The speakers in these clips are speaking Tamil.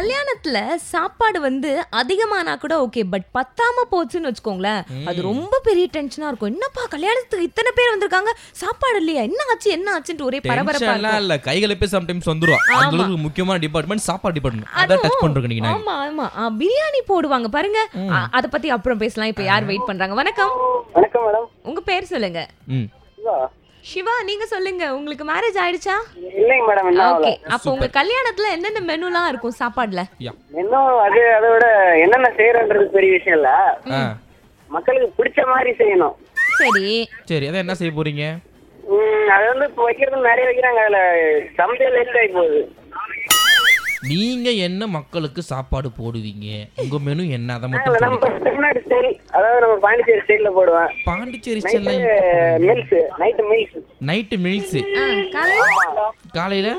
கல்யாணத்துல சாப்பாடு வந்து அதிகமானா கூட ஓகே, பட் பத்தாம போச்சுன்னு வச்சுக்கோங்களேன், அது ரொம்ப பெரிய டென்ஷனா இருக்கும். என்னப்பா கல்யாணத்துக்கு இத்தனை பேர் வந்திருக்காங்க, சாப்பாடு இல்லையா, என்ன ஆச்சுன்னு ஒரே பரபரப்பா இல்ல. கைகளப்பே சம்டைம்ஸ் வந்துரும். அந்த முக்கியமான டிபார்ட்மெண்ட் சாப்பாடு டிபார்ட்மெண்ட். அத டச் பண்றீங்க நீங்க. ஆமா ஆமா, பிரியாணி போடுவாங்க பாருங்க. அத பத்தி அப்புறம் பேசலாம். இப்ப யார் வெயிட் பண்றாங்க? வணக்கம். வணக்கம் மேடம். உங்க பேர் சொல்லுங்க. சிவா, நீங்க சொல்லுங்க, உங்களுக்கு மேரேஜ் ஆயிடுச்சா? இல்லைங்க மேடம். ஓகே, அப்ப உங்க கல்யாணத்துல என்னென்ன மெனுலாம் இருக்கும் சாப்பாடுல? இன்னும் அதோட என்னென்ன செய்யறன்றது பெரிய விஷயம் இல்ல, மக்களுக்கு பிடிச்ச மாதிரி செய்யணும். சரி, அத என்ன செய்ய போறீங்க? அது வந்து இப்போ வைக்கிறது நிறைய வைக்கிறாங்க, அதுல சமையல் லேட் ஆகி போகுது. நீங்க என்ன மக்களுக்கு சாப்பாடு போடுவீங்க? உங்க மெனு என்ன? அத மட்டும் தமிழ்நாடு ஸ்டைல், அதாவது நம்ம பாண்டிச்சேரி ஸ்டைல்ல போடுவேன். பாண்டிச்சேரி ஸ்டைல்ல மீல்ஸ், நைட் மீல்ஸ். காலையில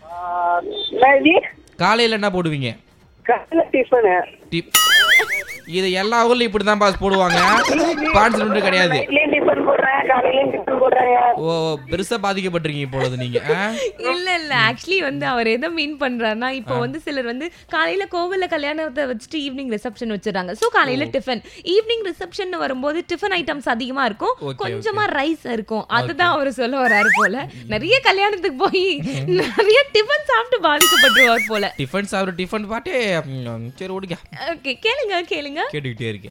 காலையில என்ன போடுவீங்க? காலையில டிஃபன். இது எல்லா ஊர்லயும் இப்படிதான் பாஸ் போடுவாங்க. பாண்டிச்சேரி கிடையாது. ஓ, பெருசா பாதிக்கப்பட்டிருக்கீங்க இப்பொழுது நீங்க. இல்ல ஆக்சுவலி வந்து அவர் எதை மீன் பண்றாருன்னா, இப்போ வந்து சிலர் வந்து காலையில கோவில்ல கல்யாணத்தை வச்சுட்டு ஈவினிங் ரிசப்ஷன் வச்சிடறாங்க. சோ காலையில டிஃபன், ஈவினிங் ரிசப்ஷன் வரும்போது டிஃபன் ஐட்டம்ஸ் அதிகமா இருக்கும், கொஞ்சமா ரைஸ் இருக்கும். அதுதான் அவர் சொல்ல வராரு போல. நிறைய கல்யாணத்துக்கு போய் நிறைய டிஃபன் சாப்பிட்டு பாதிக்கப்பட்டுருவார் போல. டிஃபன் சாப்பிட்டு டிஃபன் பாட்டே. சரி ஓடுங்க. ஓகே, கேளுங்க கேட்டுக்கிட்டே இருக்கேன்.